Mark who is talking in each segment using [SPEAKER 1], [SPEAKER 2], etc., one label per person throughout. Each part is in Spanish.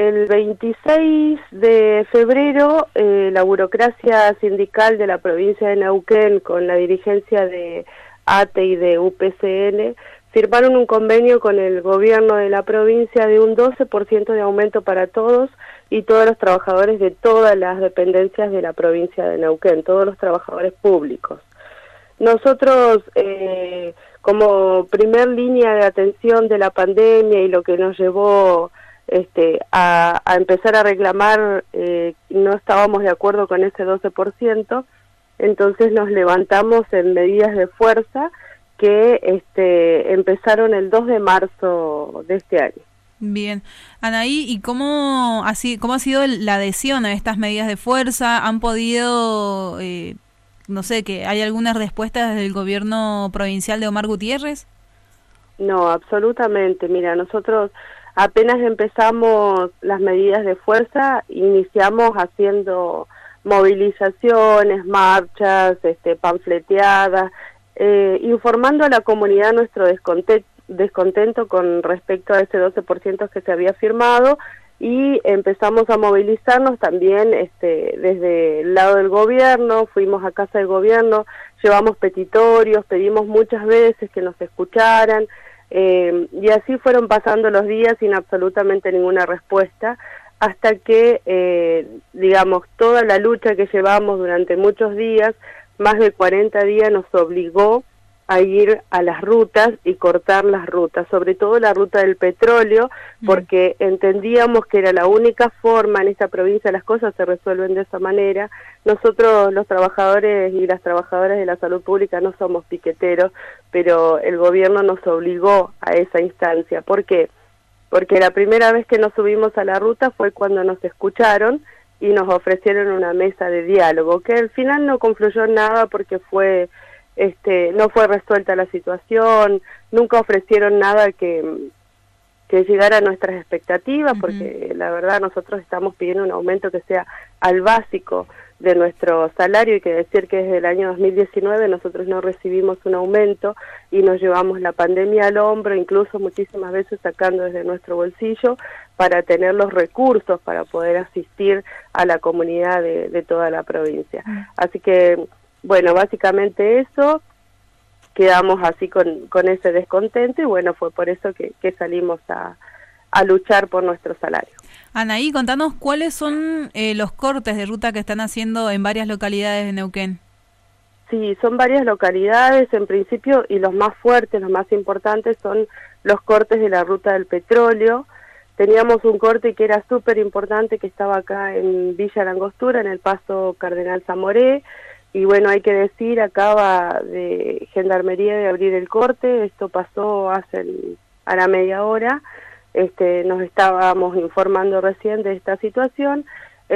[SPEAKER 1] el 26 de febrero la burocracia sindical de la provincia de Neuquén con la dirigencia de ATE y de UPCN firmaron un convenio con el gobierno de la provincia de un 12% de aumento para todos y todos los trabajadores de todas las dependencias de la provincia de Neuquén, todos los trabajadores públicos. Nosotros, como primer línea de atención de la pandemia y lo que nos llevó a empezar a reclamar, no estábamos de acuerdo con ese 12%, entonces nos levantamos en medidas de fuerza que empezaron el 2 de marzo de este año.
[SPEAKER 2] Bien. Anaí, ¿y cómo ha sido la adhesión a estas medidas de fuerza? ¿Han podido, no sé, que hay algunas respuestas desde el gobierno provincial de Omar Gutiérrez?
[SPEAKER 1] No, absolutamente. Mira, nosotros apenas empezamos las medidas de fuerza, iniciamos haciendo movilizaciones, marchas, panfleteadas, informando a la comunidad nuestro descontento con respecto a ese 12% que se había firmado, y empezamos a movilizarnos también desde el lado del gobierno, fuimos a casa del gobierno, llevamos petitorios, pedimos muchas veces que nos escucharan, y así fueron pasando los días sin absolutamente ninguna respuesta, hasta que, digamos, toda la lucha que llevamos durante muchos días, más de 40 días, nos obligó a ir a las rutas y cortar las rutas, sobre todo la ruta del petróleo, porque entendíamos que era la única forma en esta provincia, las cosas se resuelven de esa manera. Nosotros, los trabajadores y las trabajadoras de la salud pública, no somos piqueteros, pero el gobierno nos obligó a esa instancia. ¿Por qué? Porque la primera vez que nos subimos a la ruta fue cuando nos escucharon y nos ofrecieron una mesa de diálogo, que al final no confluyó en nada porque no fue resuelta la situación, nunca ofrecieron nada que llegara a nuestras expectativas, porque la verdad nosotros estamos pidiendo un aumento que sea al básico de nuestro salario, y que decir que desde el año 2019 nosotros no recibimos un aumento y nos llevamos la pandemia al hombro, incluso muchísimas veces sacando desde nuestro bolsillo para tener los recursos para poder asistir a la comunidad de toda la provincia. Así que, bueno, básicamente eso, quedamos así con ese descontento, y bueno, fue por eso que salimos a luchar por nuestro salario.
[SPEAKER 2] Anaí, contanos cuáles son los cortes de ruta que están haciendo en varias localidades de Neuquén.
[SPEAKER 1] Sí, son varias localidades en principio, y los más fuertes, los más importantes son los cortes de la ruta del petróleo. Teníamos un corte que era súper importante, que estaba acá en Villa La Angostura, en el paso Cardenal Zamoré, y bueno, hay que decir, acaba de Gendarmería de abrir el corte, esto pasó a la media hora. Nos estábamos informando recién de esta situación.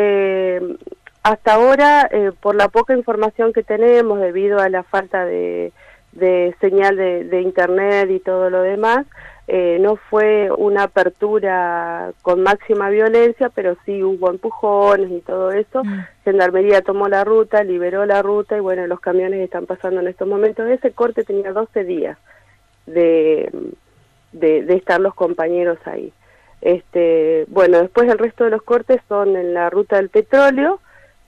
[SPEAKER 1] Hasta ahora, por la poca información que tenemos, debido a la falta de señal de internet y todo lo demás, no fue una apertura con máxima violencia, pero sí hubo empujones y todo eso. Gendarmería tomó la ruta, liberó la ruta, y bueno, los camiones están pasando en estos momentos. Ese corte tenía 12 días de estar los compañeros ahí. Bueno, después el resto de los cortes son en la ruta del petróleo,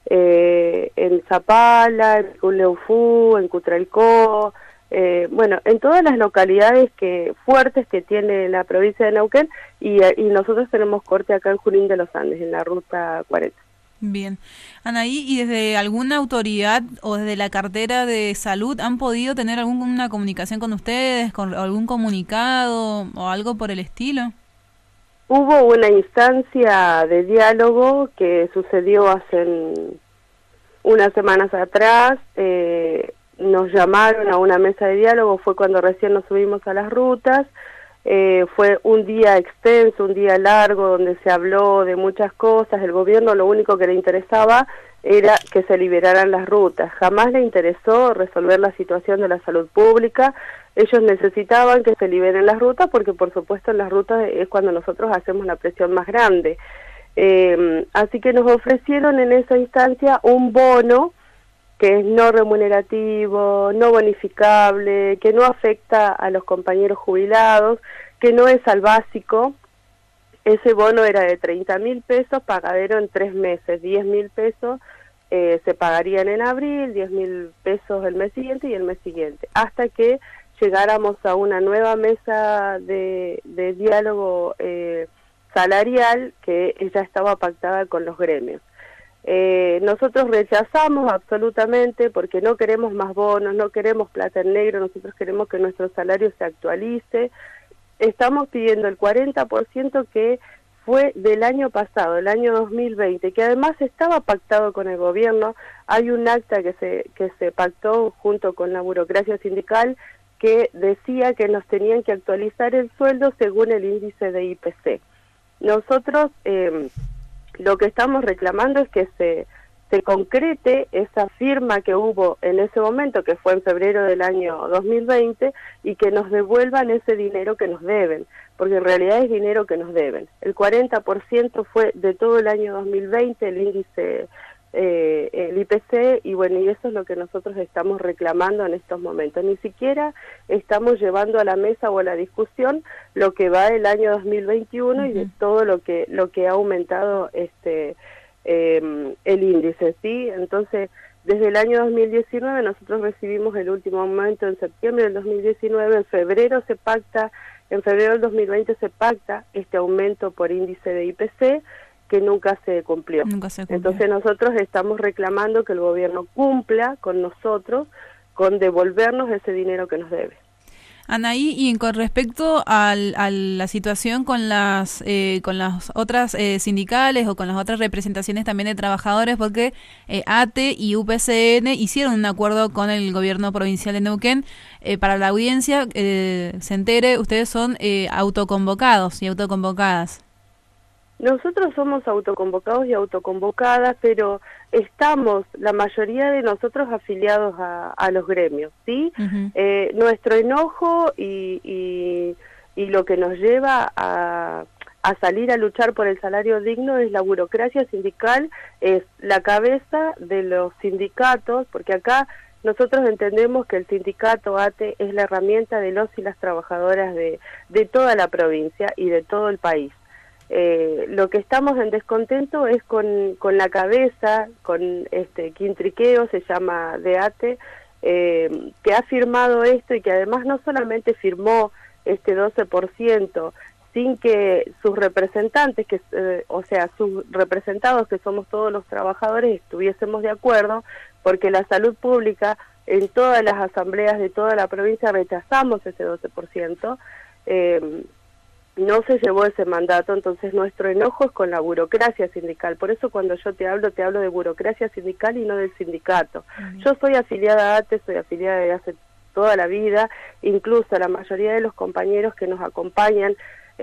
[SPEAKER 1] en Zapala, en Culeufú, en Cutralcó, bueno, en todas las localidades fuertes que tiene la provincia de Neuquén, y nosotros tenemos corte acá en Junín de los Andes, en la ruta 40.
[SPEAKER 2] Bien. Anaí, ¿y desde alguna autoridad o desde la cartera de salud han podido tener alguna comunicación con ustedes, con algún comunicado o algo por el estilo?
[SPEAKER 1] Hubo una instancia de diálogo que sucedió hace unas semanas atrás. Nos llamaron a una mesa de diálogo, fue cuando recién nos subimos a las rutas. Fue un día extenso, un día largo, donde se habló de muchas cosas. El gobierno lo único que le interesaba era que se liberaran las rutas. Jamás le interesó resolver la situación de la salud pública. Ellos necesitaban que se liberen las rutas, porque por supuesto en las rutas es cuando nosotros hacemos la presión más grande. Así que nos ofrecieron en esa instancia un bono que es no remunerativo, no bonificable, que no afecta a los compañeros jubilados, que no es al básico, ese bono era de 30.000 pesos, pagadero en 3 meses, 10.000 pesos se pagarían en abril, 10.000 pesos el mes siguiente y el mes siguiente, hasta que llegáramos a una nueva mesa de diálogo salarial que ya estaba pactada con los gremios. Nosotros rechazamos absolutamente porque no queremos más bonos, no queremos plata en negro, nosotros queremos que nuestro salario se actualice. Estamos pidiendo el 40% que fue del año pasado, el año 2020, que además estaba pactado con el gobierno. Hay un acta que se pactó junto con la burocracia sindical que decía que nos tenían que actualizar el sueldo según el índice de IPC. Nosotros lo que estamos reclamando es que se concrete esa firma que hubo en ese momento, que fue en febrero del año 2020, y que nos devuelvan ese dinero que nos deben, porque en realidad es dinero que nos deben. El 40% fue de todo el año 2020, el índice, el IPC, y bueno, y eso es lo que nosotros estamos reclamando en estos momentos. Ni siquiera estamos llevando a la mesa o a la discusión lo que va el año 2021 y de todo lo que ha aumentado el índice, ¿sí? Entonces, desde el año 2019 nosotros recibimos el último aumento en septiembre del 2019, en febrero del 2020 se pacta este aumento por índice de IPC que nunca se cumplió. Entonces nosotros estamos reclamando que el gobierno cumpla con nosotros, con devolvernos ese dinero que nos debe.
[SPEAKER 2] Anaí, y con respecto a la situación con las otras sindicales o con las otras representaciones también de trabajadores, porque ATE y UPCN hicieron un acuerdo con el gobierno provincial de Neuquén. Para la audiencia se entere, ustedes son autoconvocados y autoconvocadas.
[SPEAKER 1] Nosotros somos autoconvocados y autoconvocadas, pero estamos, la mayoría de nosotros, afiliados a los gremios, ¿sí? Nuestro enojo y lo que nos lleva a salir a luchar por el salario digno es la burocracia sindical, es la cabeza de los sindicatos, porque acá nosotros entendemos que el sindicato ATE es la herramienta de los y las trabajadoras de toda la provincia y de todo el país. Lo que estamos en descontento es con la cabeza, con Quintriqueo, se llama, de ATE, que ha firmado esto y que además no solamente firmó este 12%, sin que sus representantes, o sea, sus representados, que somos todos los trabajadores, estuviésemos de acuerdo, porque la salud pública, en todas las asambleas de toda la provincia rechazamos ese 12%, no se llevó ese mandato. Entonces nuestro enojo es con la burocracia sindical. Por eso cuando yo te hablo de burocracia sindical y no del sindicato. Yo soy afiliada a ATE, soy afiliada de hace toda la vida, incluso la mayoría de los compañeros que nos acompañan,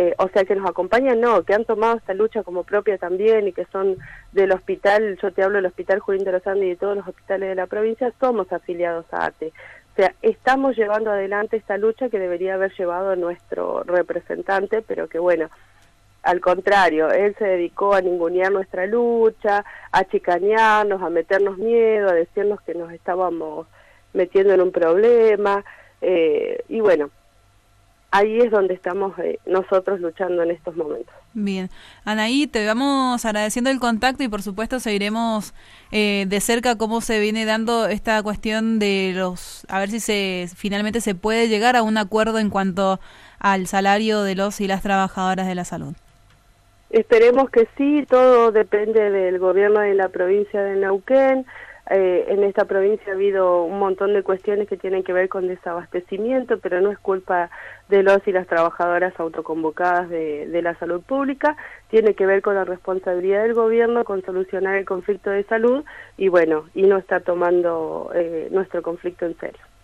[SPEAKER 1] que han tomado esta lucha como propia también y que son del hospital, yo te hablo del Hospital Junín de los Andes y de todos los hospitales de la provincia, somos afiliados a ATE. O sea, estamos llevando adelante esta lucha que debería haber llevado nuestro representante, pero que bueno, al contrario, él se dedicó a ningunear nuestra lucha, a chicanearnos, a meternos miedo, a decirnos que nos estábamos metiendo en un problema, y bueno, ahí es donde estamos nosotros luchando en estos momentos.
[SPEAKER 2] Bien. Anaí, te vamos agradeciendo el contacto y por supuesto seguiremos de cerca cómo se viene dando esta cuestión de a ver si finalmente se puede llegar a un acuerdo en cuanto al salario de los y las trabajadoras de la salud.
[SPEAKER 1] Esperemos que sí, todo depende del gobierno de la provincia de Neuquén. En esta provincia ha habido un montón de cuestiones que tienen que ver con desabastecimiento, pero no es culpa de los y las trabajadoras autoconvocadas de la salud pública, tiene que ver con la responsabilidad del gobierno, con solucionar el conflicto de salud, y bueno, y no está tomando nuestro conflicto en serio.